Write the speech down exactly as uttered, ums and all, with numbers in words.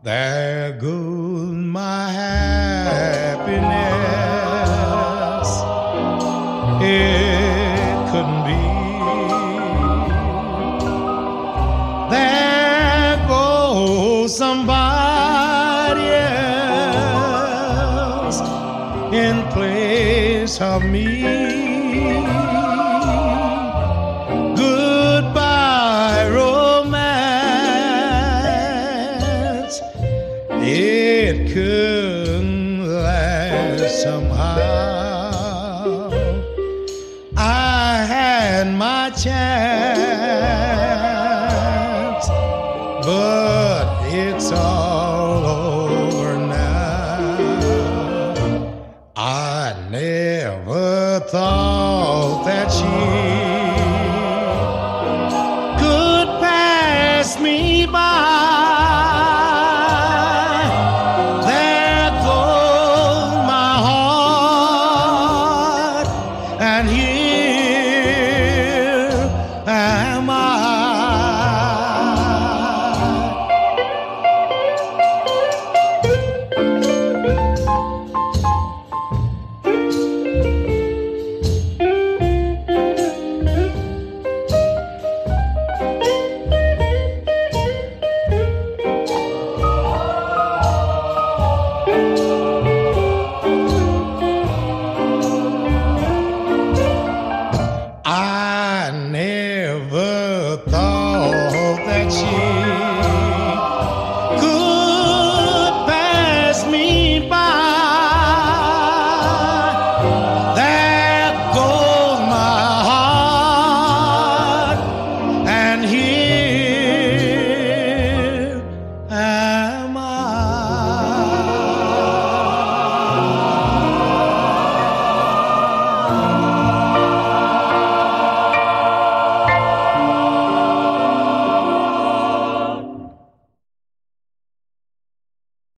There goes my happiness. It couldn't be. There goes somebody else in place of me. Goodbye, romance. It couldn't last somehow. I had my chance, but it's all over now. I never thought that she could pass me by. There goes my heart, and here am I. I never thought